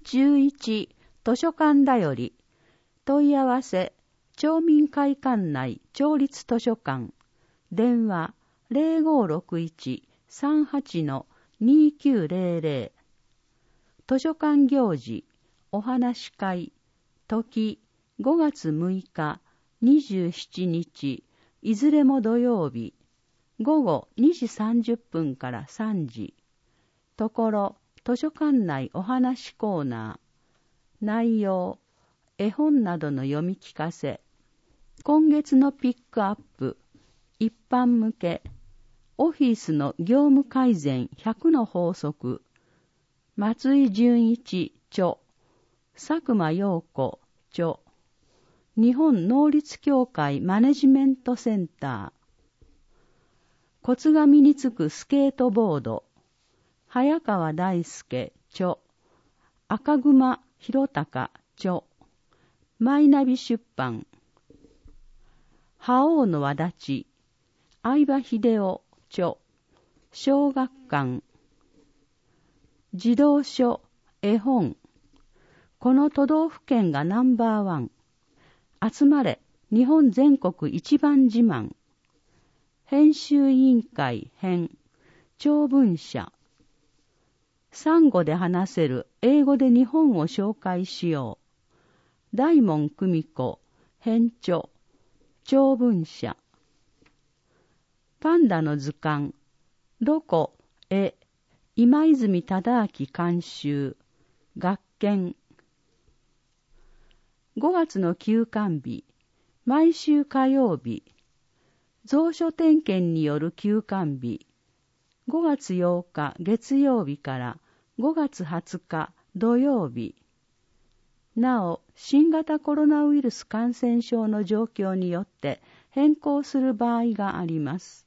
11図書館だより問い合わせ町民会館内町立図書館電話0561-38-2900図書館行事お話し会時5月6日27日いずれも土曜日午後2時30分から3時ところ図書館内お話コーナー内容絵本などの読み聞かせ今月のピックアップ一般向けオフィスの業務改善100の法則松井純一著佐久間陽子著日本能率協会マネジメントセンターコツが身につくスケートボード早川大輔著赤熊弘隆著マイナビ出版覇王の輪立ち相葉秀夫著小学館児童書絵本この都道府県がナンバーワン集まれ日本全国一番自慢編集委員会編長文社産語で話せる英語で日本を紹介しよう大門久美子編著長文社パンダの図鑑ロコ絵今泉忠明監修学研5月の休館日毎週火曜日蔵書点検による休館日5月8日月曜日から5月20日土曜日なお新型コロナウイルス感染症の状況によって変更する場合があります。